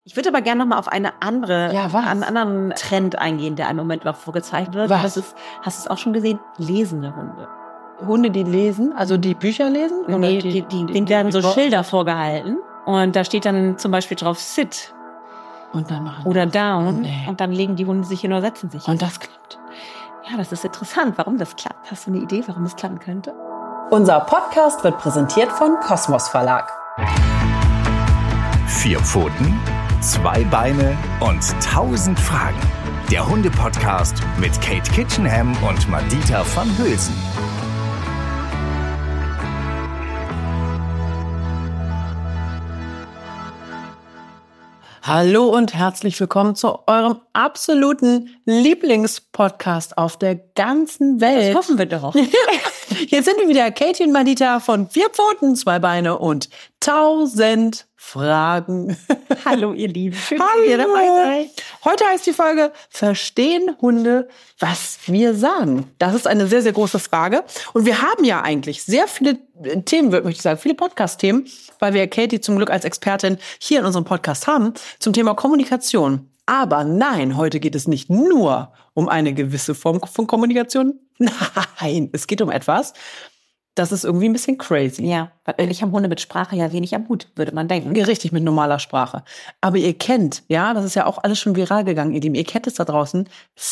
Ich würde aber gerne noch mal auf einen anderen Trend eingehen, der im Moment noch vorgezeigt wird. Was? Hast du es auch schon gesehen? Lesende Hunde. Hunde, die lesen, also die Bücher lesen? Nee, denen werden so Schilder vorgehalten. Und da steht dann zum Beispiel drauf Sit Und dann machen oder Down. Nee. Und dann legen die Hunde sich hin oder setzen sich. Und das klappt. Ja, das ist interessant, warum das klappt. Hast du eine Idee, warum es klappen könnte? Unser Podcast wird präsentiert von Kosmos Verlag. 4 Pfoten, 2 Beine und 1000 Fragen. Der Hunde-Podcast mit Kate Kitchenham und Madita van Hülsen. Hallo und herzlich willkommen zu eurem absoluten Lieblingspodcast auf der ganzen Welt. Das hoffen wir doch. Jetzt sind wir wieder, Katie und Madita von 4 Pfoten, 2 Beine und 1000 Fragen. Hallo, ihr Lieben. Schön, Hallo. dass ihr dabei seid. Heute heißt die Folge, verstehen Hunde, was wir sagen? Das ist eine sehr, sehr große Frage. Und wir haben ja eigentlich sehr viele Themen, möchte ich sagen, viele Podcast-Themen, weil wir Katie zum Glück als Expertin hier in unserem Podcast haben, zum Thema Kommunikation. Aber nein, heute geht es nicht nur um eine gewisse Form von Kommunikation. Nein, es geht um etwas, das ist irgendwie ein bisschen crazy. Ja, weil eigentlich haben Hunde mit Sprache ja wenig am Hut, würde man denken. Richtig, mit normaler Sprache. Aber ihr kennt, ja, das ist ja auch alles schon viral gegangen, ihr Lieben. Ihr kennt es da draußen.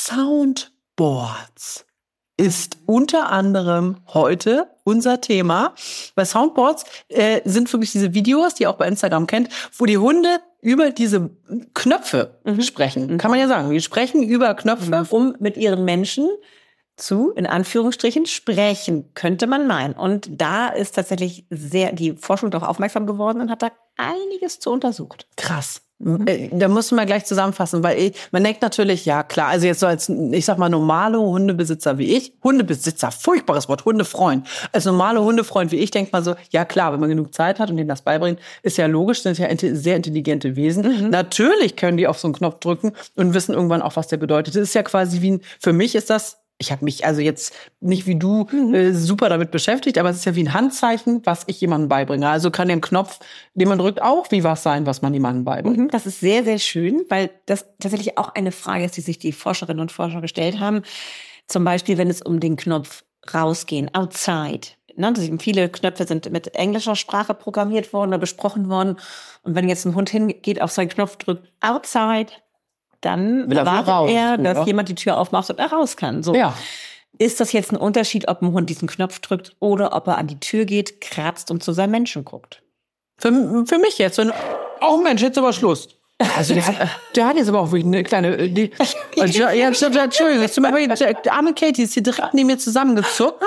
Soundboards ist unter anderem heute unser Thema. Weil Soundboards sind wirklich diese Videos, die ihr auch bei Instagram kennt, wo die Hunde über diese Knöpfe sprechen. Kann man ja sagen. Die sprechen über Knöpfe. Um mit ihren Menschen zu, in Anführungsstrichen, sprechen, könnte man meinen. Und da ist tatsächlich die Forschung darauf aufmerksam geworden und hat da einiges zu untersucht. Krass. Da mussten wir gleich zusammenfassen, weil man denkt natürlich, ja klar, also jetzt so als, ich sag mal, normale Hundebesitzer wie ich, Hundebesitzer, furchtbares Wort, Hundefreund, als normale Hundefreund wie ich, denkt man so, ja klar, wenn man genug Zeit hat und denen das beibringt, ist ja logisch, sind ja sehr intelligente Wesen. Natürlich können die auf so einen Knopf drücken und wissen irgendwann auch, was der bedeutet. Das ist ja quasi für mich ist das, ich habe mich also jetzt nicht wie du super damit beschäftigt, aber es ist ja wie ein Handzeichen, was ich jemandem beibringe. Also kann der Knopf, den man drückt, auch wie was sein, was man jemandem beibringt. Das ist sehr, sehr schön, weil das tatsächlich auch eine Frage ist, die sich die Forscherinnen und Forscher gestellt haben. Zum Beispiel, wenn es um den Knopf rausgehen, outside. Viele Knöpfe sind mit englischer Sprache programmiert worden oder besprochen worden. Und wenn jetzt ein Hund hingeht, auf seinen Knopf drückt, outside, dann erwartet er, dass jemand die Tür aufmacht und er raus kann. So. Ja. Ist das jetzt ein Unterschied, ob ein Hund diesen Knopf drückt oder ob er an die Tür geht, kratzt und zu seinem Menschen guckt? Für mich jetzt, oh Mensch, jetzt aber Schluss. Also der hat jetzt aber auch wirklich eine kleine, Entschuldigung, jetzt der arme Katie ist hier direkt neben mir zusammengezuckt.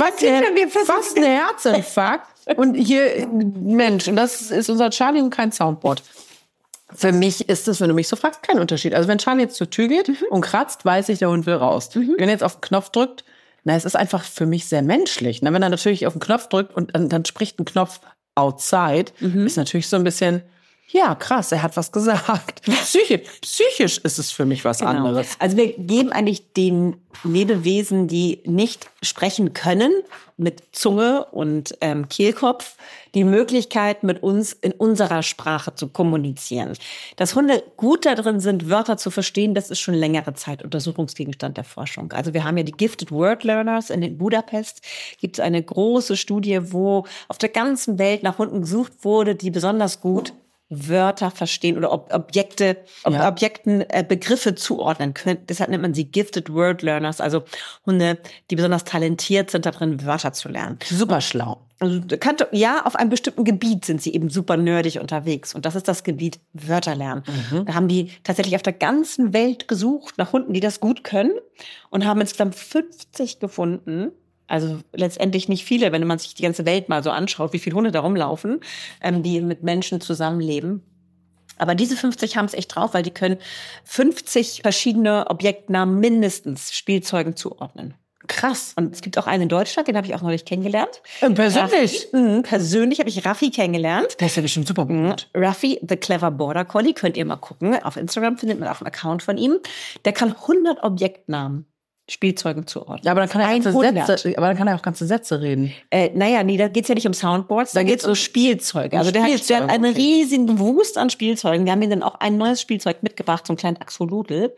Fast ein Herzinfarkt. Und hier, Mensch, und das ist unser Charlie und kein Soundboard. Für mich ist es, wenn du mich so fragst, kein Unterschied. Also wenn Charlie jetzt zur Tür geht und kratzt, weiß ich, der Hund will raus. Wenn er jetzt auf den Knopf drückt, es ist einfach für mich sehr menschlich. Wenn er natürlich auf den Knopf drückt und dann spricht ein Knopf outside, ist natürlich so ein bisschen, ja, krass, er hat was gesagt. Psychisch ist es für mich was anderes. Also wir geben eigentlich den Lebewesen, die nicht sprechen können, mit Zunge und Kehlkopf, die Möglichkeit, mit uns in unserer Sprache zu kommunizieren. Dass Hunde gut darin sind, Wörter zu verstehen, das ist schon längere Zeit Untersuchungsgegenstand der Forschung. Also wir haben ja die Gifted Word Learners in Budapest. Gibt es eine große Studie, wo auf der ganzen Welt nach Hunden gesucht wurde, die besonders gut Wörter verstehen oder Objekten Begriffe zuordnen können. Deshalb nennt man sie Gifted Word Learners, also Hunde, die besonders talentiert sind, darin Wörter zu lernen. Super schlau. Also auf einem bestimmten Gebiet sind sie eben super nerdig unterwegs. Und das ist das Gebiet Wörter lernen. Da haben die tatsächlich auf der ganzen Welt gesucht nach Hunden, die das gut können und haben insgesamt 50 gefunden. Also letztendlich nicht viele, wenn man sich die ganze Welt mal so anschaut, wie viele Hunde da rumlaufen, die mit Menschen zusammenleben. Aber diese 50 haben es echt drauf, weil die können 50 verschiedene Objektnamen mindestens Spielzeugen zuordnen. Krass. Und es gibt auch einen in Deutschland, den habe ich auch neulich kennengelernt. Persönlich? Persönlich habe ich Raffi kennengelernt. Der ist ja bestimmt super gut. Raffi, the Clever Border Collie, könnt ihr mal gucken. Auf Instagram findet man auch einen Account von ihm. Der kann 100 Objektnamen Spielzeugen zuordnen. Ja, aber dann kann er ja auch ganze Sätze reden. Da geht's ja nicht um Soundboards, da geht's um Spielzeuge. Also der hat einen riesigen Wust an Spielzeugen. Wir haben ihm dann auch ein neues Spielzeug mitgebracht, so einen kleinen Axolotl.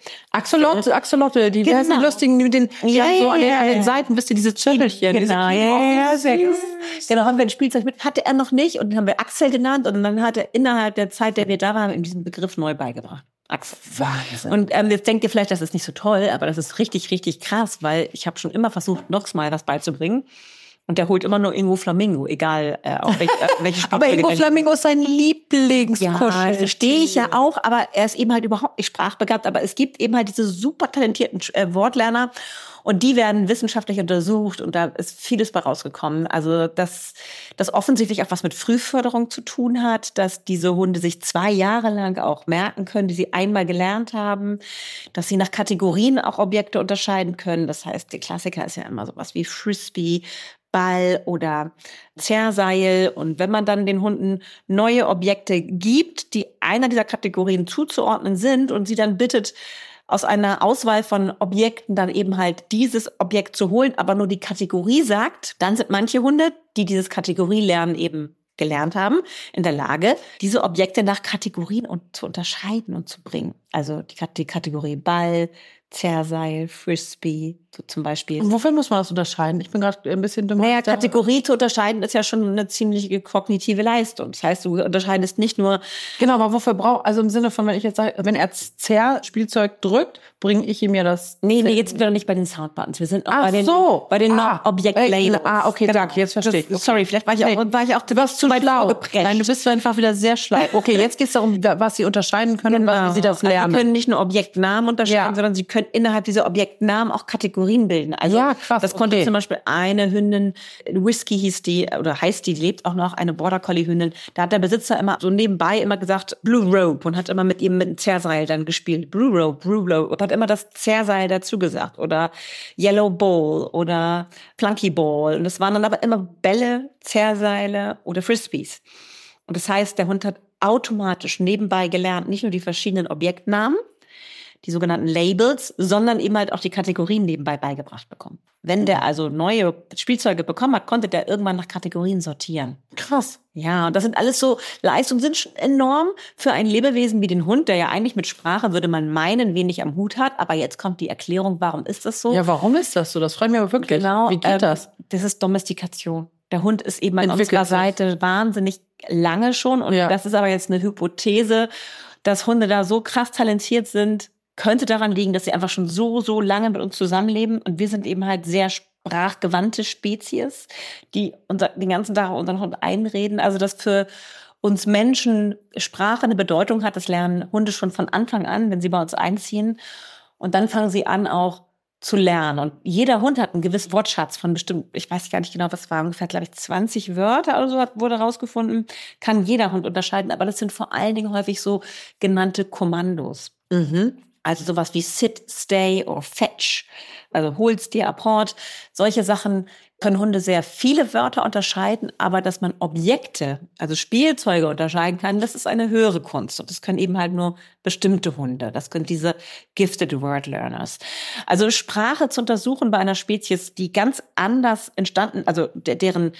Axolotte, die Genau. lustigen mit den an den Seiten, wisst ihr, diese Zirkelchen. Genau, sehr gut. Genau, haben wir ein Spielzeug mit, hatte er noch nicht, und dann haben wir Axel genannt, und dann hat er innerhalb der Zeit, der wir da waren, ihm diesen Begriff neu beigebracht. Axel. Wahnsinn. Und jetzt denkt ihr vielleicht, das ist nicht so toll, aber das ist richtig, richtig krass, weil ich habe schon immer versucht, Nox mal was beizubringen. Und der holt immer nur Ingo Flamingo, egal auf welche Spielzeug. Aber Ingo Flamingo ist sein Lieblingskuschel. Ja, stehe ich ja auch, aber er ist eben halt überhaupt nicht sprachbegabt. Aber es gibt eben halt diese super talentierten Wortlerner, und die werden wissenschaftlich untersucht, und da ist vieles bei rausgekommen. Also, dass das offensichtlich auch was mit Frühförderung zu tun hat, dass diese Hunde sich 2 Jahre lang auch merken können, die sie einmal gelernt haben, dass sie nach Kategorien auch Objekte unterscheiden können. Das heißt, der Klassiker ist ja immer sowas wie Frisbee, Ball oder Zerrseil. Und wenn man dann den Hunden neue Objekte gibt, die einer dieser Kategorien zuzuordnen sind, und sie dann bittet, aus einer Auswahl von Objekten dann eben halt dieses Objekt zu holen, aber nur die Kategorie sagt, dann sind manche Hunde, die dieses Kategorielernen eben gelernt haben, in der Lage, diese Objekte nach Kategorien zu unterscheiden und zu bringen. Also die Kategorie Ball, Zerrseil, Frisbee, so zum Beispiel. Und wofür muss man das unterscheiden? Ich bin gerade ein bisschen dumm. Naja, Kategorie zu unterscheiden ist ja schon eine ziemliche kognitive Leistung. Das heißt, du unterscheidest nicht nur... Genau, aber wofür also im Sinne von, wenn ich jetzt sage, wenn er Zerr-Spielzeug drückt, bringe ich ihm ja das... Nee, jetzt sind wir noch nicht bei den Soundbuttons. Wir sind auch bei den Objekt-Labels. Okay, danke, jetzt verstehe ich. Sorry, vielleicht war ich auch du warst zu schlau. Nein, du bist einfach wieder sehr schlau. Okay, jetzt geht es darum, was sie unterscheiden können und wie sie das lernen. Sie können nicht nur Objektnamen unterscheiden, sondern sie können innerhalb dieser Objektnamen auch Kategorien bilden. Also krass, das konnte zum Beispiel eine Hündin, Whisky heißt die, lebt auch noch, eine Border Collie Hündin. Da hat der Besitzer immer so nebenbei immer gesagt Blue Rope und hat immer mit ihm mit dem Zerrseil dann gespielt. Blue Rope und hat immer das Zerrseil dazu gesagt oder Yellow Ball oder Flunky Ball. Und das waren dann aber immer Bälle, Zerrseile oder Frisbees. Und das heißt, der Hund hat automatisch nebenbei gelernt, nicht nur die verschiedenen Objektnamen, die sogenannten Labels, sondern eben halt auch die Kategorien nebenbei beigebracht bekommen. Wenn der also neue Spielzeuge bekommen hat, konnte der irgendwann nach Kategorien sortieren. Krass. Ja, und das sind alles so Leistungen, sind schon enorm für ein Lebewesen wie den Hund, der ja eigentlich mit Sprache, würde man meinen, wenig am Hut hat. Aber jetzt kommt die Erklärung, warum ist das so? Ja, warum ist das so? Das freut mich aber wirklich. Genau. Wie geht das? Das ist Domestikation. Der Hund ist eben an unserer Seite wahnsinnig lange schon. Und das ist aber jetzt eine Hypothese, dass Hunde da so krass talentiert sind, könnte daran liegen, dass sie einfach schon so lange mit uns zusammenleben. Und wir sind eben halt sehr sprachgewandte Spezies, die den ganzen Tag unseren Hund einreden. Also, dass für uns Menschen Sprache eine Bedeutung hat, das lernen Hunde schon von Anfang an, wenn sie bei uns einziehen. Und dann fangen sie an, auch zu lernen. Und jeder Hund hat einen gewissen Wortschatz von bestimmt, ich weiß gar nicht genau, was war, ungefähr, glaube ich, 20 Wörter oder so wurde rausgefunden. Kann jeder Hund unterscheiden. Aber das sind vor allen Dingen häufig so genannte Kommandos. Also sowas wie sit, stay oder fetch, also hol's dir, apport. Solche Sachen können Hunde sehr viele Wörter unterscheiden, aber dass man Objekte, also Spielzeuge unterscheiden kann, das ist eine höhere Kunst. Und das können eben halt nur bestimmte Hunde. Das können diese gifted word learners. Also Sprache zu untersuchen bei einer Spezies, die ganz anders entstanden, also deren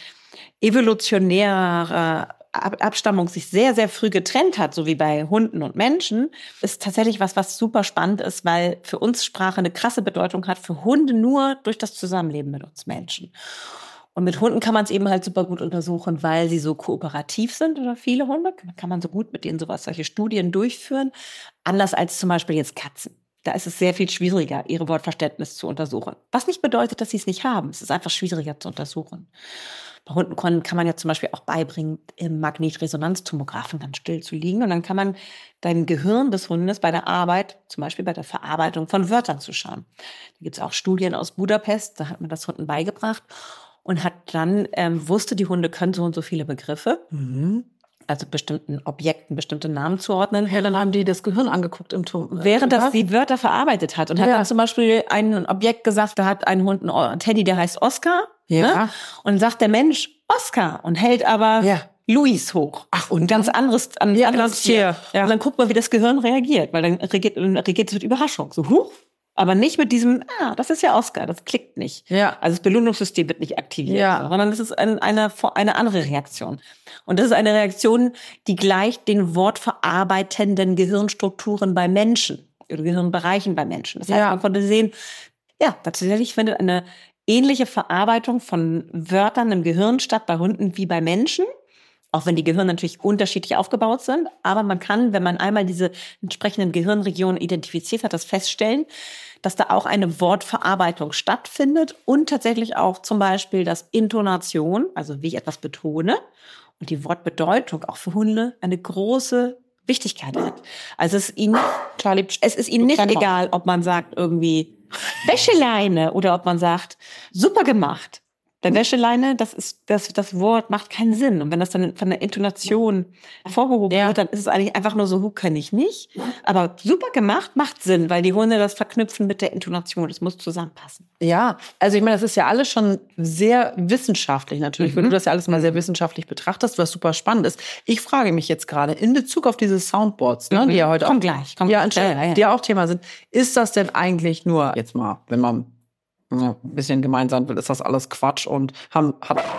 evolutionäre Abstammung sich sehr, sehr früh getrennt hat, so wie bei Hunden und Menschen, ist tatsächlich was super spannend ist, weil für uns Sprache eine krasse Bedeutung hat, für Hunde nur durch das Zusammenleben mit uns Menschen. Und mit Hunden kann man es eben halt super gut untersuchen, weil sie so kooperativ sind, oder viele Hunde, kann man so gut mit denen solche Studien durchführen, anders als zum Beispiel jetzt Katzen. Da ist es sehr viel schwieriger, ihre Wortverständnis zu untersuchen. Was nicht bedeutet, dass sie es nicht haben. Es ist einfach schwieriger zu untersuchen. Bei Hunden kann man ja zum Beispiel auch beibringen, im Magnetresonanztomographen ganz still zu liegen. Und dann kann man dein Gehirn des Hundes bei der Arbeit, zum Beispiel bei der Verarbeitung von Wörtern zuschauen. Da gibt es auch Studien aus Budapest, da hat man das Hunden beigebracht und hat dann, wusste, die Hunde können so und so viele Begriffe. Also bestimmten Objekten, bestimmte Namen zuordnen. Ja, dann haben die das Gehirn angeguckt im Turm. Während das die Wörter verarbeitet hat. Und hat dann zum Beispiel ein Objekt gesagt, da hat ein Hund einen Teddy, der heißt Oscar. Ne? Und sagt der Mensch Oscar und hält aber Luis hoch. Ach, und ganz anderes Tier. Ja. Und dann guckt man, wie das Gehirn reagiert, weil dann reagiert es mit Überraschung. So, huch, Aber nicht mit diesem, das ist ja Oscar, das klickt nicht. Ja. Also das Belohnungssystem wird nicht aktiviert, Ja. sondern es ist eine andere Reaktion. Und das ist eine Reaktion, die gleicht den wortverarbeitenden Gehirnstrukturen bei Menschen oder Gehirnbereichen bei Menschen. Das heißt, man konnte sehen, tatsächlich findet eine ähnliche Verarbeitung von Wörtern im Gehirn statt bei Hunden wie bei Menschen. Auch wenn die Gehirne natürlich unterschiedlich aufgebaut sind. Aber man kann, wenn man einmal diese entsprechenden Gehirnregionen identifiziert hat, das feststellen, dass da auch eine Wortverarbeitung stattfindet und tatsächlich auch zum Beispiel das Intonation, also wie ich etwas betone, und die Wortbedeutung auch für Hunde eine große Wichtigkeit hat. Also es ist ihnen nicht egal, ob man sagt irgendwie Wäscheleine oder ob man sagt super gemacht. Bei Wäscheleine, das Wort macht keinen Sinn. Und wenn das dann von der Intonation hervorgehoben wird, dann ist es eigentlich einfach nur so, kann ich nicht. Aber super gemacht macht Sinn, weil die Hunde das verknüpfen mit der Intonation. Das muss zusammenpassen. Ja, also ich meine, das ist ja alles schon sehr wissenschaftlich natürlich, weil du das ja alles mal sehr wissenschaftlich betrachtest, was super spannend ist. Ich frage mich jetzt gerade in Bezug auf diese Soundboards, die ja heute die auch Thema sind, ist das denn eigentlich nur, jetzt mal, wenn man ein bisschen gemein sein will, ist das alles Quatsch und haben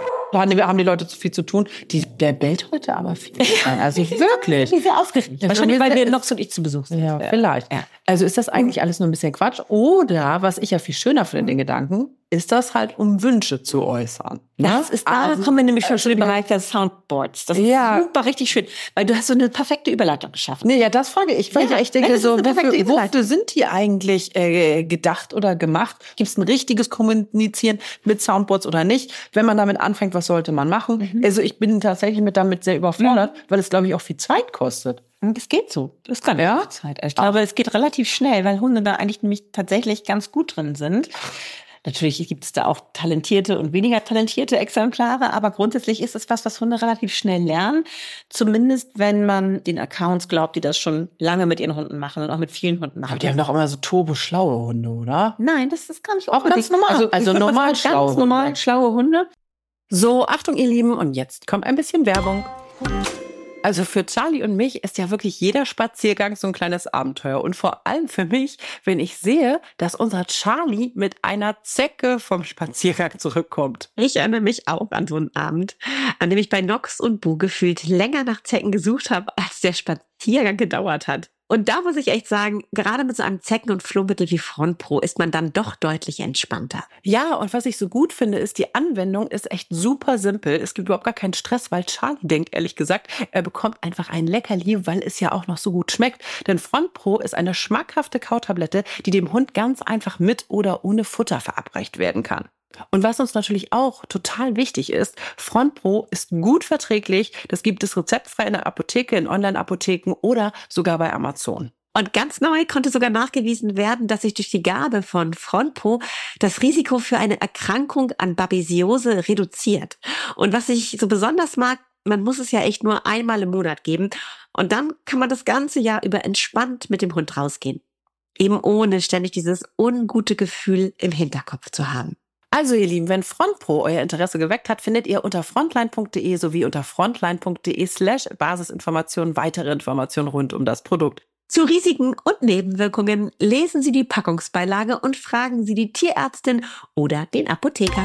die Leute zu viel zu tun. Der bellt heute aber viel. Also wirklich. Die sehr aufgeregt. Wahrscheinlich, weil wir Nox und ich zu Besuch sind. Ja, vielleicht. Ja. Also ist das eigentlich alles nur ein bisschen Quatsch? Oder, was ich ja viel schöner finde, den Gedanken, ist das halt, um Wünsche zu äußern. Da kommen wir nämlich schon in den Bereich der Soundboards. Das ist super richtig schön, weil du hast so eine perfekte Überleitung geschaffen. Nee, das frage ich, weil ich echt denke, wofür sind die eigentlich gedacht oder gemacht? Gibt es ein richtiges Kommunizieren mit Soundboards oder nicht? Wenn man damit anfängt, was sollte man machen? Also ich bin tatsächlich damit sehr überfordert, weil es, glaube ich, auch viel Zeit kostet. Das geht so. Das ist gar nicht viel Zeit. Aber es geht relativ schnell, weil Hunde da eigentlich nämlich tatsächlich ganz gut drin sind. Natürlich gibt es da auch talentierte und weniger talentierte Exemplare, aber grundsätzlich ist es was Hunde relativ schnell lernen. Zumindest, wenn man den Accounts glaubt, die das schon lange mit ihren Hunden machen und auch mit vielen Hunden machen. Aber die haben doch immer so turbo-schlaue Hunde, oder? Nein, das ist gar nicht auch ganz normal. Also normal schlaue ganz normal schlaue Hunde. So, Achtung, ihr Lieben, und jetzt kommt ein bisschen Werbung. Also für Charlie und mich ist ja wirklich jeder Spaziergang so ein kleines Abenteuer. Und vor allem für mich, wenn ich sehe, dass unser Charlie mit einer Zecke vom Spaziergang zurückkommt. Ich erinnere mich auch an so einen Abend, an dem ich bei Nox und Bu gefühlt länger nach Zecken gesucht habe, als der Spaziergang gedauert hat. Und da muss ich echt sagen, gerade mit so einem Zecken- und Flohmittel wie Front Pro ist man dann doch deutlich entspannter. Ja, und was ich so gut finde, ist, die Anwendung ist echt super simpel. Es gibt überhaupt gar keinen Stress, weil Charlie denkt, ehrlich gesagt, er bekommt einfach ein Leckerli, weil es ja auch noch so gut schmeckt. Denn Front Pro ist eine schmackhafte Kautablette, die dem Hund ganz einfach mit oder ohne Futter verabreicht werden kann. Und was uns natürlich auch total wichtig ist, Front Pro ist gut verträglich. Das gibt es rezeptfrei in der Apotheke, in Online-Apotheken oder sogar bei Amazon. Und ganz neu konnte sogar nachgewiesen werden, dass sich durch die Gabe von Front Pro das Risiko für eine Erkrankung an Babesiose reduziert. Und was ich so besonders mag, man muss es ja echt nur einmal im Monat geben. Und dann kann man das ganze Jahr über entspannt mit dem Hund rausgehen. Eben ohne ständig dieses ungute Gefühl im Hinterkopf zu haben. Also ihr Lieben, wenn Front Pro euer Interesse geweckt hat, findet ihr unter frontline.de sowie unter frontline.de/Basisinformationen weitere Informationen rund um das Produkt. Zu Risiken und Nebenwirkungen lesen Sie die Packungsbeilage und fragen Sie die Tierärztin oder den Apotheker.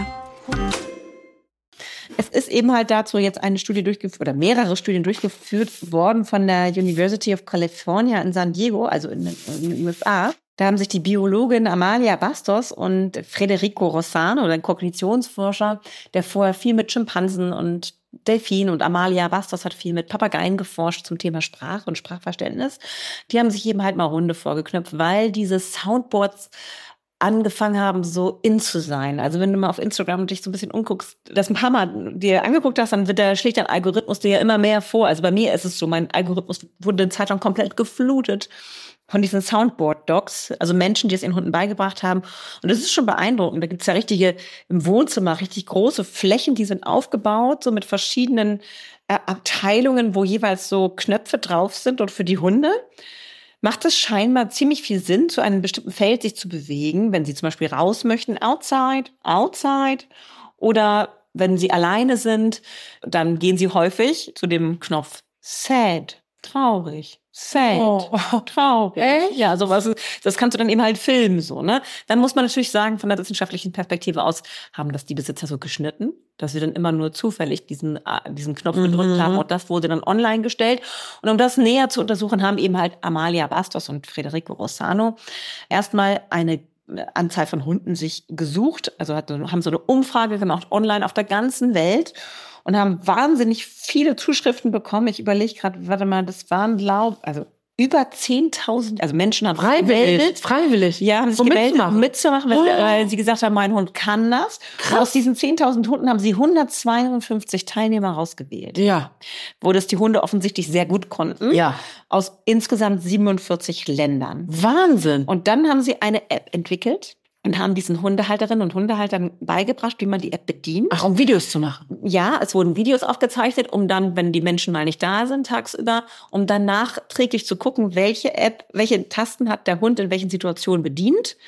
Es ist eben halt dazu jetzt eine Studie durchgeführt oder mehrere Studien durchgeführt worden von der University of California in San Diego, also in den USA. Da haben sich die Biologin Amalia Bastos und Federico Rossano, ein Kognitionsforscher, der vorher viel mit Schimpansen und Delfinen, und Amalia Bastos hat viel mit Papageien geforscht zum Thema Sprache und Sprachverständnis. Die haben sich eben halt mal Hunde vorgeknüpft, weil diese Soundboards angefangen haben, so in zu sein. Also wenn du mal auf Instagram dich so ein bisschen umguckst, das ein paar Mal dir angeguckt hast, dann schlägt dein Algorithmus dir ja immer mehr vor. Also bei mir ist es so, mein Algorithmus wurde eine Zeit lang komplett geflutet von diesen Soundboard-Dogs, also Menschen, die es ihren Hunden beigebracht haben. Und das ist schon beeindruckend. Da gibt's ja im Wohnzimmer richtig große Flächen, die sind aufgebaut, so mit verschiedenen Abteilungen, wo jeweils so Knöpfe drauf sind und für die Hunde macht es scheinbar ziemlich viel Sinn, zu einem bestimmten Feld sich zu bewegen, wenn sie zum Beispiel raus möchten, outside, oder wenn sie alleine sind, dann gehen sie häufig zu dem Knopf sad, traurig, sad, traurig. Ja, sowas. Das kannst du dann eben halt filmen, so, ne? Dann muss man natürlich sagen, von der wissenschaftlichen Perspektive aus haben das die Besitzer so geschnitten, dass sie dann immer nur zufällig diesen Knopf gedrückt haben und das wurde dann online gestellt. Und um das näher zu untersuchen, haben eben halt Amalia Bastos und Federico Rossano erstmal eine Anzahl von Hunden sich gesucht, also haben so eine Umfrage gemacht online auf der ganzen Welt und haben wahnsinnig viele Zuschriften bekommen. Ich überlege gerade, warte mal, das waren, über 10.000, also Menschen haben Freiwillig. Ja, haben sich gemeldet, um mitzumachen, weil sie gesagt haben, mein Hund kann das. Und aus diesen 10.000 Hunden haben sie 152 Teilnehmer rausgewählt. Ja. Wo das die Hunde offensichtlich sehr gut konnten. Ja. Aus insgesamt 47 Ländern. Wahnsinn. Und dann haben sie eine App entwickelt und haben diesen Hundehalterinnen und Hundehaltern beigebracht, wie man die App bedient. Ach, um Videos zu machen? Ja, es wurden Videos aufgezeichnet, um dann, wenn die Menschen mal nicht da sind, tagsüber, um dann nachträglich zu gucken, welche Tasten hat der Hund in welchen Situationen bedient,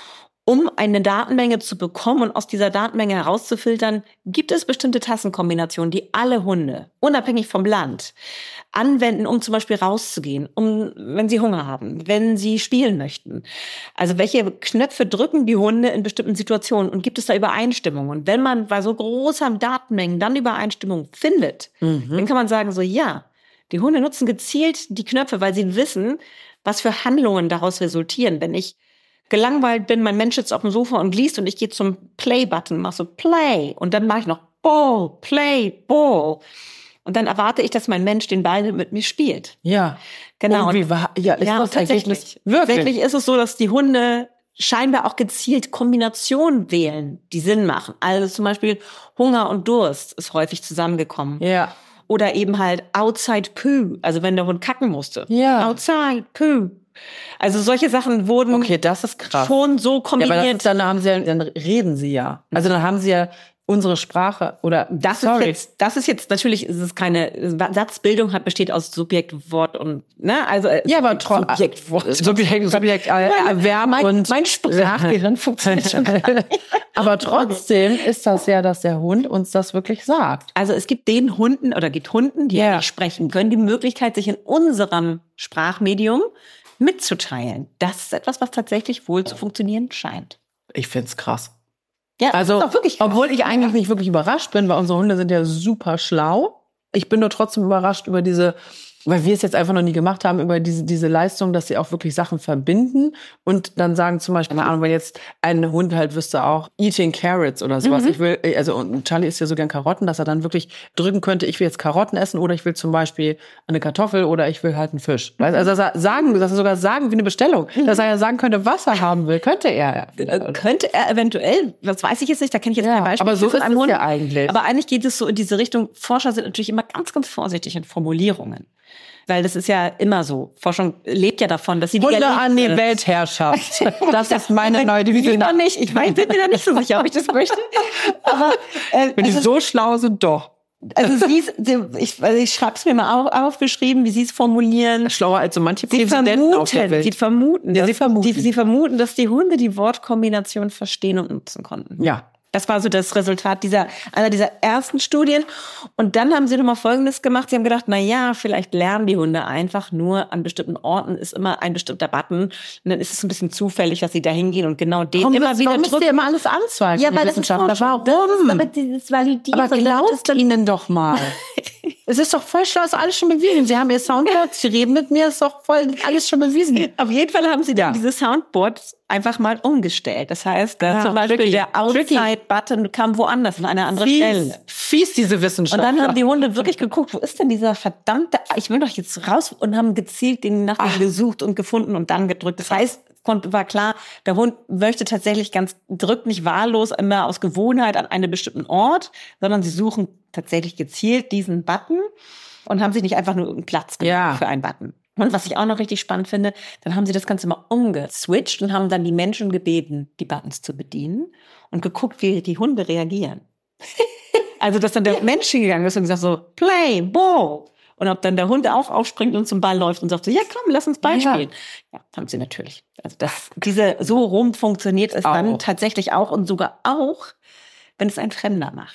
um eine Datenmenge zu bekommen und aus dieser Datenmenge herauszufiltern, gibt es bestimmte Tastenkombinationen, die alle Hunde, unabhängig vom Land, anwenden, um zum Beispiel rauszugehen, wenn sie Hunger haben, wenn sie spielen möchten. Also welche Knöpfe drücken die Hunde in bestimmten Situationen und gibt es da Übereinstimmungen? Und wenn man bei so großen Datenmengen dann Übereinstimmungen findet, dann kann man sagen so, ja, die Hunde nutzen gezielt die Knöpfe, weil sie wissen, was für Handlungen daraus resultieren. Wenn ich gelangweilt bin, mein Mensch sitzt auf dem Sofa und liest und ich gehe zum Play-Button, mache so Play und dann mache ich noch Ball, Play, Ball. Und dann erwarte ich, dass mein Mensch den Ball mit mir spielt. Ja. Genau. Ist das tatsächlich. Wirklich ist es so, dass die Hunde scheinbar auch gezielt Kombinationen wählen, die Sinn machen. Also zum Beispiel Hunger und Durst ist häufig zusammengekommen. Ja. Oder eben halt Outside Poo, also wenn der Hund kacken musste. Ja. Outside Poo. Also solche Sachen wurden das ist krass. Schon so kombiniert. Ja, aber dann reden sie ja. Also dann haben sie ja unsere Sprache oder das ist jetzt natürlich ist es keine Satzbildung besteht aus Subjekt, Wort und also ja, aber Subjekt, Wort, Subjekt, Verb und mein Sprachgehirn funktioniert schon. Aber trotzdem ist das ja, dass der Hund uns das wirklich sagt. Also es gibt Hunden, die nicht sprechen können, die Möglichkeit, sich in unserem Sprachmedium mitzuteilen. Das ist etwas, was tatsächlich wohl zu funktionieren scheint. Ich find's krass. Ja, also, ist auch wirklich krass. Obwohl ich eigentlich nicht wirklich überrascht bin, weil unsere Hunde sind ja super schlau. Ich bin nur trotzdem überrascht über weil wir es jetzt einfach noch nie gemacht haben, über diese Leistung, dass sie auch wirklich Sachen verbinden und dann sagen zum Beispiel, keine Ahnung, wenn jetzt ein Hund halt wüsste auch eating carrots oder sowas. Und Charlie isst ja so gern Karotten, dass er dann wirklich drücken könnte, ich will jetzt Karotten essen oder ich will zum Beispiel eine Kartoffel oder ich will halt einen Fisch. Also dass er sogar sagen wie eine Bestellung, dass er ja sagen könnte, was er haben will, könnte er. Könnte er eventuell, das weiß ich jetzt nicht, da kenne ich jetzt kein Beispiel. Aber so ist es ja eigentlich. Aber eigentlich geht es so in diese Richtung, Forscher sind natürlich immer ganz, ganz vorsichtig in Formulierungen. Weil das ist ja immer so. Forschung lebt ja davon, dass sie die Hunde an die Weltherrschaft. Das ist meine neue Devise. Ich noch nicht. Ich bin mir da nicht so sicher, ob ich das möchte. Aber wenn die so schlau sind, doch. Also ich schreibe es mir mal aufgeschrieben, wie sie es formulieren. Schlauer als so manche Präsidenten auf der Welt. Sie vermuten, dass die Hunde die Wortkombination verstehen und nutzen konnten. Ja. Das war so das Resultat einer dieser ersten Studien. Und dann haben sie nochmal Folgendes gemacht. Sie haben gedacht, vielleicht lernen die Hunde einfach nur an bestimmten Orten ist immer ein bestimmter Button. Und dann ist es ein bisschen zufällig, dass sie da hingehen und genau den immer wieder drücken. Warum müsst ihr immer alles anzweifeln? Ja, weil das ist Forschung. Warum? Aber glaubt ihnen doch mal. Es ist doch voll schlau, ist alles schon bewiesen. Sie haben ihr Soundboard, sie reden mit mir, ist doch voll alles schon bewiesen. Auf jeden Fall haben sie diese Soundboards einfach mal umgestellt. Das heißt, zum Beispiel der Outside-Button kam woanders, an einer anderen Stelle. Fies, diese Wissenschaft. Und dann haben die Hunde wirklich geguckt, wo ist denn dieser verdammte, ich will doch jetzt raus, und haben gezielt nach dem gesucht und gefunden und dann gedrückt. Das heißt, war klar, der Hund möchte tatsächlich drückt nicht wahllos immer aus Gewohnheit an einen bestimmten Ort, sondern sie suchen tatsächlich gezielt diesen Button und haben sich nicht einfach nur einen Platz gemacht für einen Button. Und was ich auch noch richtig spannend finde, dann haben sie das Ganze mal umgeswitcht und haben dann die Menschen gebeten, die Buttons zu bedienen und geguckt, wie die Hunde reagieren. Also, dass dann der Mensch hingegangen ist und gesagt so, Play, Ball. Und ob dann der Hund auch aufspringt und zum Ball läuft und sagt so, ja komm, lass uns Ball spielen. Ja, haben sie natürlich. Also so rum funktioniert es dann tatsächlich auch und sogar auch, wenn es ein Fremder macht.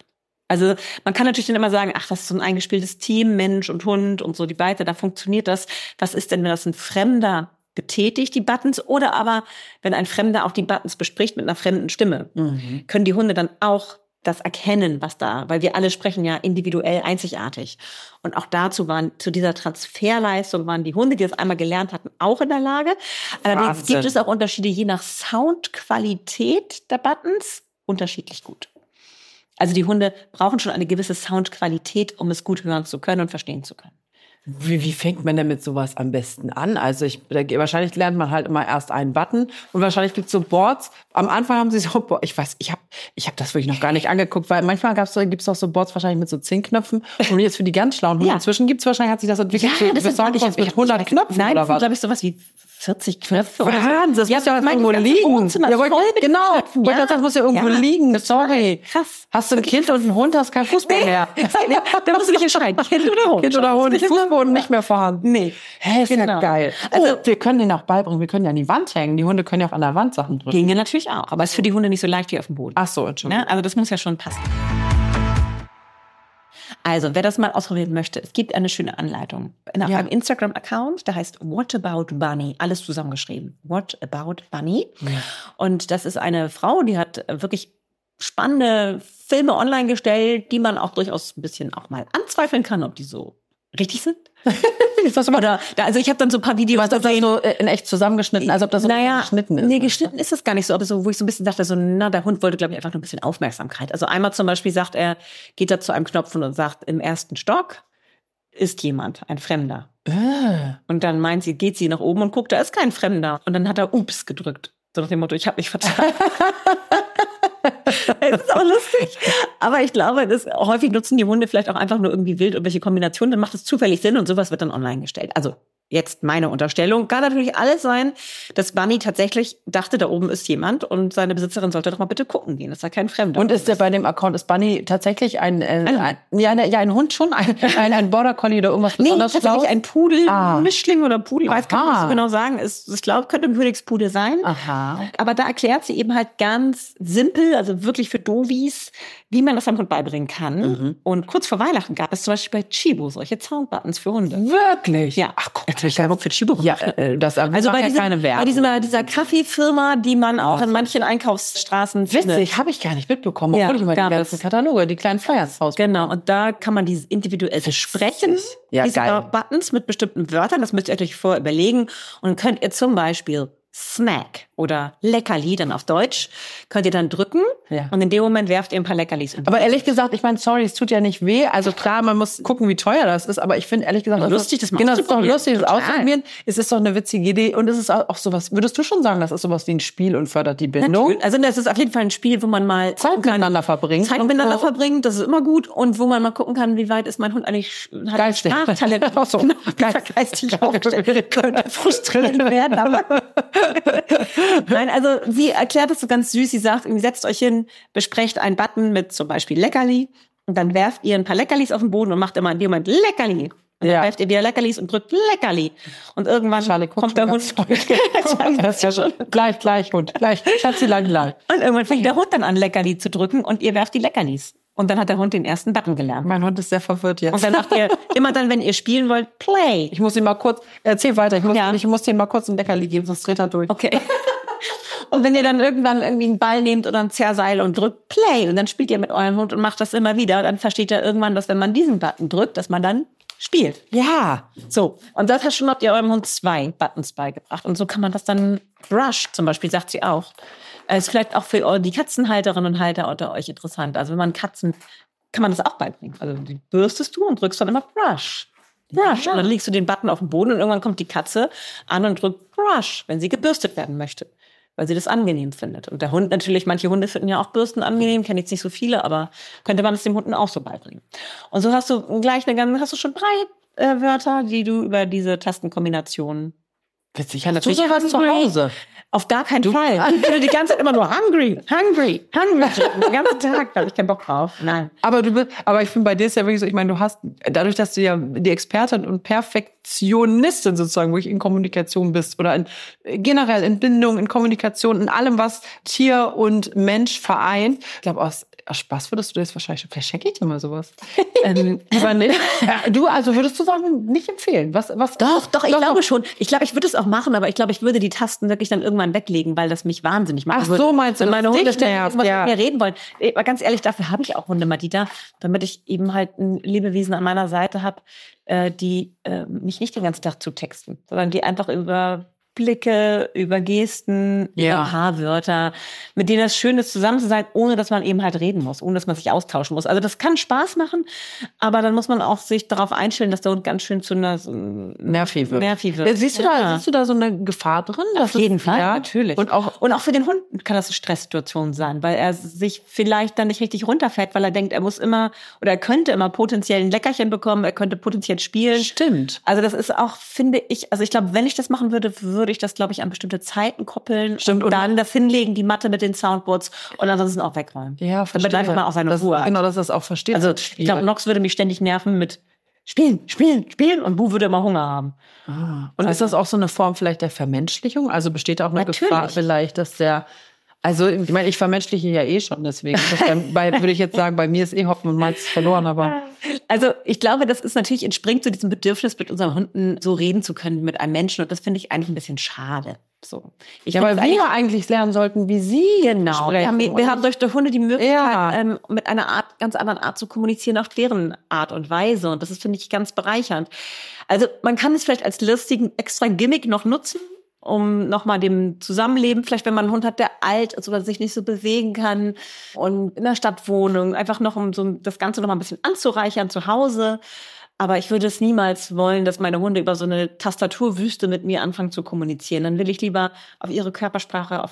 Also man kann natürlich dann immer sagen, ach, das ist so ein eingespieltes Team, Mensch und Hund und so, die beide, da funktioniert das. Was ist denn, wenn das ein Fremder betätigt, die Buttons? Oder aber, wenn ein Fremder auch die Buttons bespricht mit einer fremden Stimme, können die Hunde dann auch das erkennen, was da, weil wir alle sprechen ja individuell einzigartig. Und auch dazu zu dieser Transferleistung waren die Hunde, die das einmal gelernt hatten, auch in der Lage. Allerdings Wahnsinn. gibt es auch Unterschiede je nach Soundqualität der Buttons, unterschiedlich gut. Also die Hunde brauchen schon eine gewisse Soundqualität, um es gut hören zu können und verstehen zu können. Wie fängt man denn mit sowas am besten an? Also wahrscheinlich lernt man halt immer erst einen Button und wahrscheinlich gibt's so Boards. Am Anfang haben sie so, ich habe das wirklich noch gar nicht angeguckt, weil manchmal gibt's auch so Boards wahrscheinlich mit so 10 Knöpfen und jetzt für die ganz schlauen Hunde. Ja. Inzwischen hat sich das entwickelt. das ist Soundboards mit 100 Knöpfen Nein, oder das sind, was? glaube ich, sowas wie 40 Knöpfe. Oder so. Wahnsinn, das muss ja mein irgendwo ganzes liegen. Wohnzimmer ist Ja, voll mit genau, Knöpfen. das muss ja irgendwo liegen. Sorry. Krass. Hast du ein Kind und einen Hund, hast kein Fußboden mehr. Da musst du nicht entscheiden, Kind oder Hund. Kind oder Hund, Fußboden nicht mehr vorhanden. Nee. Hä, ist ja Genau. geil. Also, wir können den auch beibringen, wir können ja an die Wand hängen. Die Hunde können ja auch an der Wand Sachen drücken. Ginge natürlich auch, aber ist für die Hunde nicht so leicht wie auf dem Boden. Ach so, Entschuldigung. Ne? Also das muss ja schon passen. Also, wer das mal ausprobieren möchte, es gibt eine schöne Anleitung. Auf einem Instagram-Account, der heißt What About Bunny, alles zusammengeschrieben. What About Bunny. Ja. Und das ist eine Frau, die hat wirklich spannende Filme online gestellt, die man auch durchaus ein bisschen auch mal anzweifeln kann, ob die so richtig sind. Ist das aber also ich habe dann so ein paar Videos gesehen, so in echt zusammengeschnitten, als ob das so geschnitten ist. Nee, geschnitten ist das gar nicht so, aber so, wo ich so ein bisschen dachte, der Hund wollte, glaube ich, einfach nur ein bisschen Aufmerksamkeit. Also einmal zum Beispiel geht er zu einem Knopf und sagt, im ersten Stock ist jemand, ein Fremder. Und dann geht sie nach oben und guckt, da ist kein Fremder. Und dann hat er Ups gedrückt. So nach dem Motto, ich habe mich vertan. Es ist auch lustig. Aber ich glaube, häufig nutzen die Hunde vielleicht auch einfach nur irgendwie wild irgendwelche Kombinationen. Dann macht es zufällig Sinn und sowas wird dann online gestellt. Also jetzt meine Unterstellung. Kann natürlich alles sein, dass Bunny tatsächlich dachte, da oben ist jemand und seine Besitzerin sollte doch mal bitte gucken gehen. Das ist ja kein Fremder. Und ist bei dem Account, ist Bunny tatsächlich ein Hund schon? Ein Border Collie oder irgendwas besonders tatsächlich ein Pudel, Mischling oder Pudel. Ich weiß gar nicht, was genau sagen. Ich glaube, könnte ein Königspudel sein. Aha. Aber da erklärt sie eben halt ganz simpel, also wirklich für Dovis, wie man das einem Hund beibringen kann. Und kurz vor Weihnachten gab es zum Beispiel bei Chibo solche Soundbuttons für Hunde. Wirklich? Ja. Ach, guck. Natürlich kein Bock für Chibo. Ja, das also bei keine Werbung. Bei dieser Kaffeefirma, die man auch in manchen Einkaufsstraßen findet. Witzig, habe ich gar nicht mitbekommen. Ja, obwohl ich immer die gab ganzen Kataloge, die kleinen Flyers raus. Genau, und da kann man dieses individuell besprechen, diese geil. Buttons mit bestimmten Wörtern. Das müsst ihr euch vorher überlegen. Und dann könnt ihr zum Beispiel Snack oder Leckerli, dann auf Deutsch, könnt ihr dann drücken und in dem Moment werft ihr ein paar Leckerlis. Aber ehrlich gesagt, ich meine, sorry, es tut ja nicht weh. Also klar, man muss gucken, wie teuer das ist, aber ich finde ehrlich gesagt, lustig, das genau, das ist doch lustig, das Total. auszuprobieren. Es ist doch eine witzige Idee und es ist auch sowas, würdest du schon sagen, das ist sowas wie ein Spiel und fördert die Bindung? Natürlich. Also das ist auf jeden Fall ein Spiel, wo man mal Zeit miteinander verbringt. Das ist immer gut und wo man mal gucken kann, wie weit ist mein Hund eigentlich geistig. Sprachtalent. Geistig aufgestellt. Könnte frustrierend werden, aber nein, also sie erklärt es so ganz süß. Sie sagt, setzt euch hin, besprecht einen Button mit zum Beispiel Leckerli und dann werft ihr ein paar Leckerlis auf den Boden und macht immer in dem Moment Leckerli. Und dann werft ihr wieder Leckerlis und drückt Leckerli. Und irgendwann kommt der Hund. Das ist ja schon. Gleich, Hund. Gleich. Schatzi, lang. Und irgendwann fängt der Hund dann an, Leckerli zu drücken und ihr werft die Leckerlis. Und dann hat der Hund den ersten Button gelernt. Mein Hund ist sehr verwirrt jetzt. Und dann macht ihr immer dann, wenn ihr spielen wollt, Play. Ich muss ihm mal kurz, erzähl weiter, ich muss ihm mal kurz ein Leckerli geben, sonst dreht er durch. Okay. Und wenn ihr dann irgendwann irgendwie einen Ball nehmt oder ein Zerrseil und drückt Play und dann spielt ihr mit eurem Hund und macht das immer wieder, dann versteht er irgendwann, dass wenn man diesen Button drückt, dass man dann spielt. Ja. So. Und das habt ihr eurem Hund 2 Buttons beigebracht. Und so kann man das dann Brush zum Beispiel, sagt sie auch. Ist vielleicht auch für die Katzenhalterinnen und Halter unter euch interessant. Also wenn man Katzen, kann man das auch beibringen. Also die bürstest du und drückst dann immer Brush. Brush. Und dann legst du den Button auf den Boden und irgendwann kommt die Katze an und drückt Brush, wenn sie gebürstet werden möchte. Weil sie das angenehm findet. Und der Hund natürlich, manche Hunde finden ja auch Bürsten angenehm, kenne jetzt nicht so viele, aber könnte man es dem Hunden auch so beibringen. Und so hast du schon 3 Wörter, die du über diese Tastenkombination. Witzig, ja, natürlich hast du zu Hause. Auf gar keinen Fall. Ich bin die ganze Zeit immer nur hungry. Den ganzen Tag, da habe ich keinen Bock drauf. Nein. Aber ich finde, bei dir ist ja wirklich so, ich meine, du hast, dadurch, dass du ja die Expertin und Perfektionistin sozusagen, wirklich in Kommunikation bist oder generell in Bindung, in Kommunikation, in allem, was Tier und Mensch vereint. Ich glaube, aus aus Spaß würdest du das wahrscheinlich, vielleicht schenke ich dir mal sowas. Lieber nicht. Du, also würdest du sagen, nicht empfehlen? Was? Doch, ich glaube schon. Ich glaube, ich würde es auch machen, aber ich glaube, ich würde die Tasten wirklich dann irgendwann weglegen, weil das mich wahnsinnig macht. Ach so, meinst du, wenn meine das Hunde dich nervt, mit ja. mir reden wollen. Aber ganz ehrlich, dafür habe ich auch Hunde, Madita, damit ich eben halt ein Lebewesen an meiner Seite habe, die mich nicht den ganzen Tag zutexten, sondern die einfach über Blicke, über Gesten, über Haarwörter, mit denen es schön ist, zusammen zu sein, ohne dass man eben halt reden muss, ohne dass man sich austauschen muss. Also das kann Spaß machen, aber dann muss man auch sich darauf einstellen, dass der Hund ganz schön zu einer nervig wird. Ja, siehst du da so eine Gefahr drin? Auf jeden Fall, natürlich. Und auch für den Hund kann das eine Stresssituation sein, weil er sich vielleicht dann nicht richtig runterfährt, weil er denkt, er muss immer oder er könnte immer potenziell ein Leckerchen bekommen, er könnte potenziell spielen. Stimmt. Also das ist auch, finde ich, also ich glaube, wenn ich das machen würde ich das, glaube ich, an bestimmte Zeiten koppeln. Stimmt. Und dann das hinlegen, die Matte mit den Soundboards und ansonsten auch wegräumen. Ja, verstehe. Damit einfach mal auch seine Ruhe hat. Genau, dass das auch versteht. Also ich glaube, Nox würde mich ständig nerven mit Spielen und Bu würde immer Hunger haben. Und ist das auch so eine Form vielleicht der Vermenschlichung? Also besteht da auch eine Gefahr vielleicht, dass der... Also, ich meine, ich vermenschliche ja eh schon, deswegen würde ich jetzt sagen, bei mir ist Hopfen und Malz verloren, aber... Also, ich glaube, das ist natürlich, entspringt zu diesem Bedürfnis, mit unseren Hunden so reden zu können mit einem Menschen und das finde ich eigentlich ein bisschen schade. So. Weil wir eigentlich lernen sollten, wie sie sprechen. Wir haben durch die Hunde die Möglichkeit, mit einer ganz anderen Art zu kommunizieren, auf deren Art und Weise und das ist, finde ich, ganz bereichernd. Also, man kann es vielleicht als lustigen extra Gimmick noch nutzen, um nochmal dem Zusammenleben, vielleicht wenn man einen Hund hat, der alt ist oder sich nicht so bewegen kann und in der Stadtwohnung, einfach noch um so das Ganze nochmal ein bisschen anzureichern zu Hause. Aber ich würde es niemals wollen, dass meine Hunde über so eine Tastaturwüste mit mir anfangen zu kommunizieren. Dann will ich lieber auf ihre Körpersprache,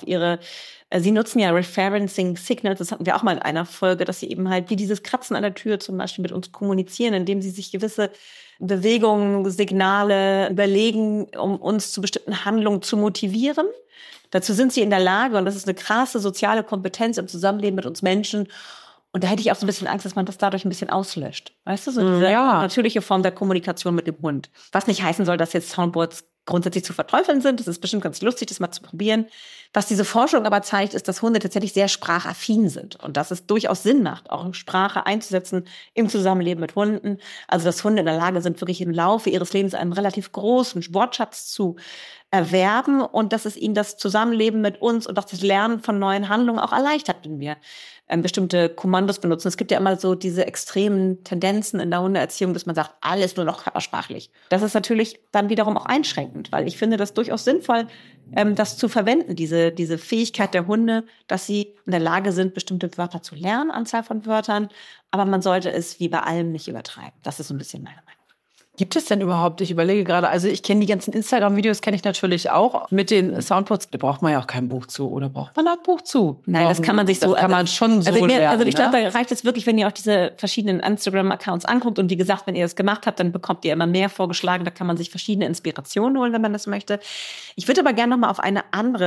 sie nutzen ja Referencing Signals, das hatten wir auch mal in einer Folge, dass sie eben halt wie dieses Kratzen an der Tür zum Beispiel mit uns kommunizieren, indem sie sich gewisse Bewegungen, Signale überlegen, um uns zu bestimmten Handlungen zu motivieren. Dazu sind sie in der Lage, und das ist eine krasse soziale Kompetenz im Zusammenleben mit uns Menschen. Und da hätte ich auch so ein bisschen Angst, dass man das dadurch ein bisschen auslöscht. Weißt du, so diese natürliche Form der Kommunikation mit dem Hund. Was nicht heißen soll, dass jetzt Soundboards grundsätzlich zu verteufeln sind. Das ist bestimmt ganz lustig, das mal zu probieren. Was diese Forschung aber zeigt, ist, dass Hunde tatsächlich sehr sprachaffin sind und dass es durchaus Sinn macht, auch Sprache einzusetzen im Zusammenleben mit Hunden. Also dass Hunde in der Lage sind, wirklich im Laufe ihres Lebens einen relativ großen Wortschatz zu erwerben und dass es ihnen das Zusammenleben mit uns und auch das Lernen von neuen Handlungen auch erleichtert, wenn wir bestimmte Kommandos benutzen. Es gibt ja immer so diese extremen Tendenzen in der Hundeerziehung, dass man sagt, alles nur noch körpersprachlich. Das ist natürlich dann wiederum auch einschränkend, weil ich finde das durchaus sinnvoll, das zu verwenden, diese Fähigkeit der Hunde, dass sie in der Lage sind, bestimmte Wörter zu lernen, Anzahl von Wörtern, aber man sollte es wie bei allem nicht übertreiben. Das ist so ein bisschen meine Meinung. Gibt es denn überhaupt, ich überlege gerade, also ich kenne die ganzen Instagram-Videos, kenne ich natürlich auch mit den Soundboards. Da braucht man ja auch kein Buch zu, oder braucht man da ein Buch zu? Nein, das kann man sich so... Das kann man schon so lernen. Also ich glaube, da reicht es wirklich, wenn ihr auch diese verschiedenen Instagram-Accounts anguckt und wie gesagt, wenn ihr das gemacht habt, dann bekommt ihr immer mehr vorgeschlagen. Da kann man sich verschiedene Inspirationen holen, wenn man das möchte. Ich würde aber gerne noch mal auf einen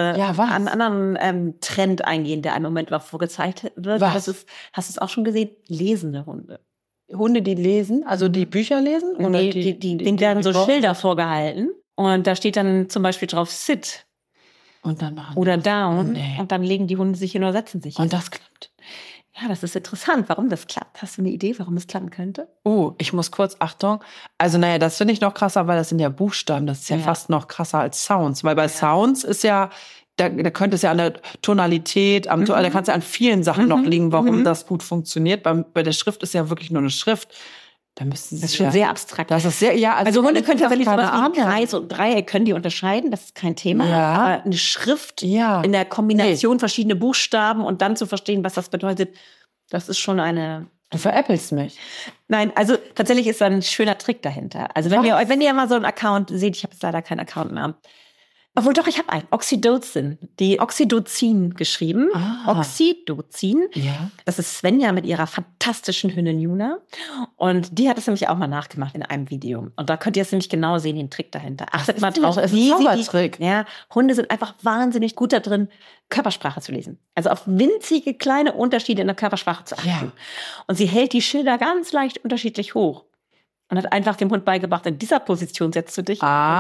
anderen Trend eingehen, der im Moment mal vorgezeigt wird. Hast du es auch schon gesehen? Lesende Hunde. Hunde, die lesen, also die Bücher lesen? Oder nee, denen werden so Schilder vorgehalten und da steht dann zum Beispiel drauf Sit und dann machen oder Down und dann legen die Hunde sich hin oder setzen sich. Und das klappt. Ja, das ist interessant, warum das klappt. Hast du eine Idee, warum es klappen könnte? Ich muss kurz, Achtung. Also das finde ich noch krasser, weil das sind ja Buchstaben. Das ist ja fast noch krasser als Sounds. Weil bei Sounds ist ja, da könnte es ja an der Tonalität, da kann es ja an vielen Sachen noch liegen, warum das gut funktioniert. Bei der Schrift ist ja wirklich nur eine Schrift. Da müssen sie das ist schon sehr abstrakt. Das ist sehr, also Hunde können tatsächlich sowas wie Kreis und Dreieck können die unterscheiden, das ist kein Thema. Ja. Aber eine Schrift in der Kombination verschiedene Buchstaben und dann zu verstehen, was das bedeutet, das ist schon eine... Du veräppelst mich. Nein, also tatsächlich ist da ein schöner Trick dahinter. Also wenn ihr mal so einen Account seht, ich habe jetzt leider keinen Accountnamen. Obwohl doch, ich habe einen. Oxytocin. Die Oxytocin geschrieben. Oxytocin. Ja. Das ist Svenja mit ihrer fantastischen Hündin Juna. Und die hat es nämlich auch mal nachgemacht in einem Video. Und da könnt ihr es nämlich genau sehen, den Trick dahinter. Achtet mal drauf. Das ist ein Zaubertrick. Hunde sind einfach wahnsinnig gut da drin, Körpersprache zu lesen. Also auf winzige kleine Unterschiede in der Körpersprache zu achten. Ja. Und sie hält die Schilder ganz leicht unterschiedlich hoch. Und hat einfach dem Hund beigebracht, in dieser Position setzt du dich.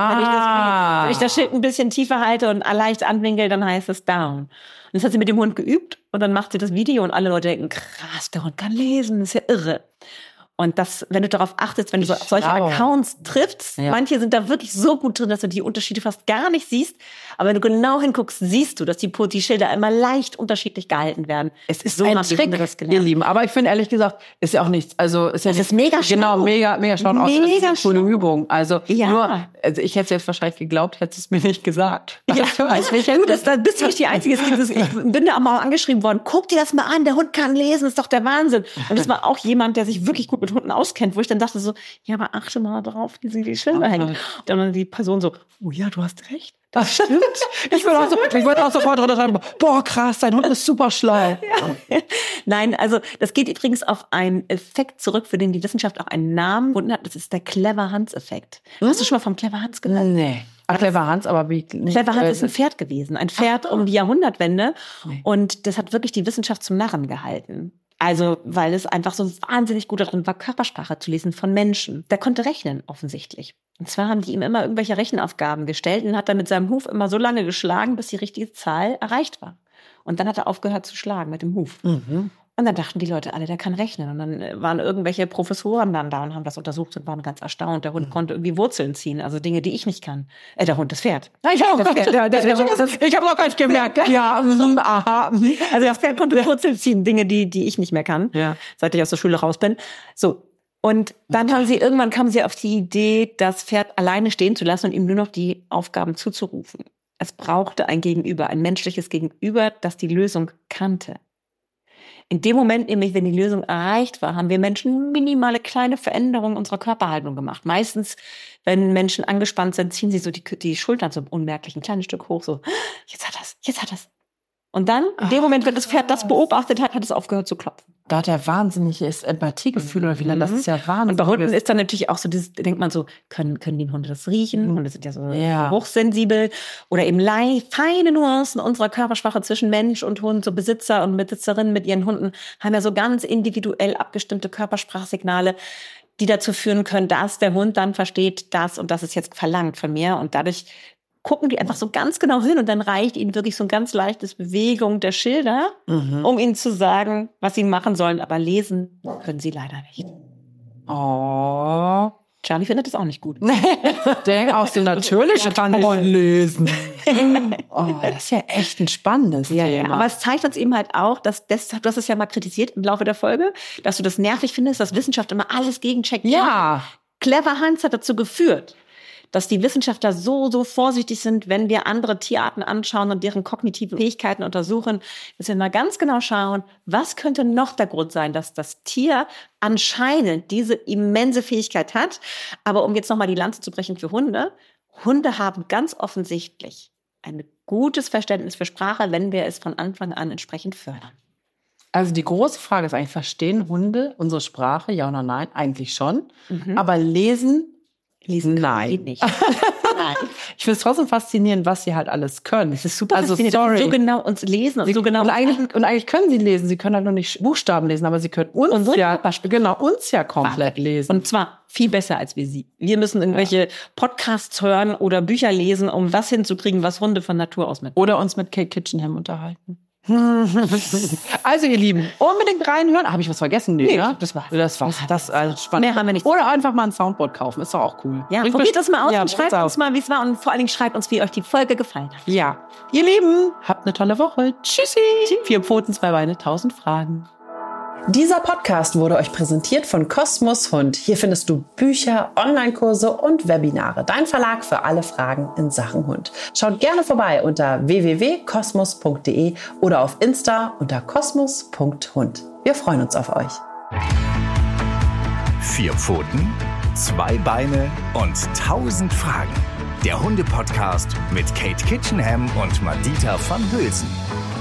Ah. Wenn ich das Schild ein bisschen tiefer halte und leicht anwinkel, dann heißt es down. Und das hat sie mit dem Hund geübt und dann macht sie das Video und alle Leute denken, krass, der Hund kann lesen, das ist ja irre. Und das, wenn du darauf achtest, wenn du solche Accounts triffst, manche sind da wirklich so gut drin, dass du die Unterschiede fast gar nicht siehst. Aber wenn du genau hinguckst, siehst du, dass die Schilder immer leicht unterschiedlich gehalten werden. Es ist so ein Trick, ihr Lieben. Aber ich finde, ehrlich gesagt, ist ja auch nichts. Also, ist ja das ist mega schlau. Genau, mega schlau. Mega eine coole Übung. Also, ja. also ich hätte es jetzt wahrscheinlich geglaubt, hätte es mir nicht gesagt. Ja, da bist du nicht die Einzige. Ich bin da auch mal angeschrieben worden. Guck dir das mal an, der Hund kann lesen, ist doch der Wahnsinn. Und das war auch jemand, der sich wirklich gut mit Hunden auskennt, wo ich dann dachte so, ja, aber achte mal drauf, wie sie die Schilder hängen. Und dann die Person so, oh ja, du hast recht. Das stimmt. Ich würde auch sofort drunter schreiben, boah, krass, dein Hund ist super schlau. Ja. Nein, also das geht übrigens auf einen Effekt zurück, für den die Wissenschaft auch einen Namen gefunden hat. Das ist der Clever-Hans-Effekt. Hast du schon mal vom Clever-Hans gehört? Nee. Clever-Hans, aber wie? Clever-Hans ist ein Pferd gewesen. Ein Pferd um die Jahrhundertwende. Nee. Und das hat wirklich die Wissenschaft zum Narren gehalten. Also, weil es einfach so wahnsinnig gut darin war, Körpersprache zu lesen von Menschen. Der konnte rechnen, offensichtlich. Und zwar haben die ihm immer irgendwelche Rechenaufgaben gestellt und hat dann mit seinem Huf immer so lange geschlagen, bis die richtige Zahl erreicht war. Und dann hat er aufgehört zu schlagen mit dem Huf. Mhm. Und dann dachten die Leute alle, der kann rechnen. Und dann waren irgendwelche Professoren dann da und haben das untersucht und waren ganz erstaunt. Der Hund konnte irgendwie Wurzeln ziehen, also Dinge, die ich nicht kann. Der Hund, das Pferd. Ich habe noch gar nicht gemerkt. Ja, aha. Also das Pferd konnte Wurzeln ziehen, Dinge, die ich nicht mehr kann, seit ich aus der Schule raus bin. So. Und dann kamen sie auf die Idee, das Pferd alleine stehen zu lassen und ihm nur noch die Aufgaben zuzurufen. Es brauchte ein Gegenüber, ein menschliches Gegenüber, das die Lösung kannte. In dem Moment, nämlich, wenn die Lösung erreicht war, haben wir Menschen minimale kleine Veränderungen unserer Körperhaltung gemacht. Meistens, wenn Menschen angespannt sind, ziehen sie so die Schultern so unmerklich ein kleines Stück hoch, so, jetzt hat das. Und dann, in dem Moment, wenn das Pferd das beobachtet hat, hat es aufgehört zu klopfen. Da hat er wahnsinniges Empathiegefühl oder wie das ist ja Wahnsinn. Und bei Hunden ist dann natürlich auch so, denkt man so, können die Hunde das riechen? Hunde sind ja so hochsensibel. Oder eben feine Nuancen unserer Körpersprache zwischen Mensch und Hund, so Besitzer und Besitzerinnen mit ihren Hunden, haben ja so ganz individuell abgestimmte Körpersprachsignale, die dazu führen können, dass der Hund dann versteht, das und das ist jetzt verlangt von mir. Und dadurch gucken die einfach so ganz genau hin und dann reicht ihnen wirklich so ein ganz leichtes Bewegung der Schilder, um ihnen zu sagen, was sie machen sollen. Aber lesen können sie leider nicht. Oh. Charlie findet das auch nicht gut. Der auch so natürlich kann ich lesen. Oh, das ist ja echt ein spannendes Thema. Aber es zeigt uns eben halt auch, dass du hast es ja mal kritisiert im Laufe der Folge, dass du das nervig findest, dass Wissenschaft immer alles gegencheckt. Ja. Clever-Hans hat dazu geführt, dass die Wissenschaftler so vorsichtig sind, wenn wir andere Tierarten anschauen und deren kognitiven Fähigkeiten untersuchen, dass wir mal ganz genau schauen, was könnte noch der Grund sein, dass das Tier anscheinend diese immense Fähigkeit hat. Aber um jetzt nochmal die Lanze zu brechen für Hunde, Hunde haben ganz offensichtlich ein gutes Verständnis für Sprache, wenn wir es von Anfang an entsprechend fördern. Also die große Frage ist eigentlich, verstehen Hunde unsere Sprache, ja oder nein? Eigentlich schon. Aber lesen nein. Geht nicht. Nein. Ich finde es trotzdem faszinierend, was sie halt alles können. Es ist super faszinierend, so genau uns lesen. Und eigentlich können sie lesen. Sie können halt nur nicht Buchstaben lesen, aber sie können uns ja komplett lesen. Und zwar viel besser als wir sie. Wir müssen irgendwelche Podcasts hören oder Bücher lesen, um was hinzukriegen, was Hunde von Natur aus mit. Oder uns mit Kate Kitchenham unterhalten. Also ihr Lieben, unbedingt reinhören. Habe ich was vergessen? Nee, ne? Das war's. Das also spannend. Mehr haben wir nicht. Oder einfach mal ein Soundboard kaufen, ist doch auch cool. Ja, probiert das mal aus und schreibt uns mal, wie es war. Und vor allen Dingen schreibt uns, wie euch die Folge gefallen hat. Ja, ihr Lieben, habt eine tolle Woche. Tschüssi. 4 Pfoten, 2 Beine, 1000 Fragen. Dieser Podcast wurde euch präsentiert von Kosmos Hund. Hier findest du Bücher, Online-Kurse und Webinare. Dein Verlag für alle Fragen in Sachen Hund. Schaut gerne vorbei unter www.kosmos.de oder auf Insta unter kosmos.hund. Wir freuen uns auf euch. 4 Pfoten, 2 Beine und 1000 Fragen. Der Hunde-Podcast mit Kate Kitchenham und Madita van Hülsen.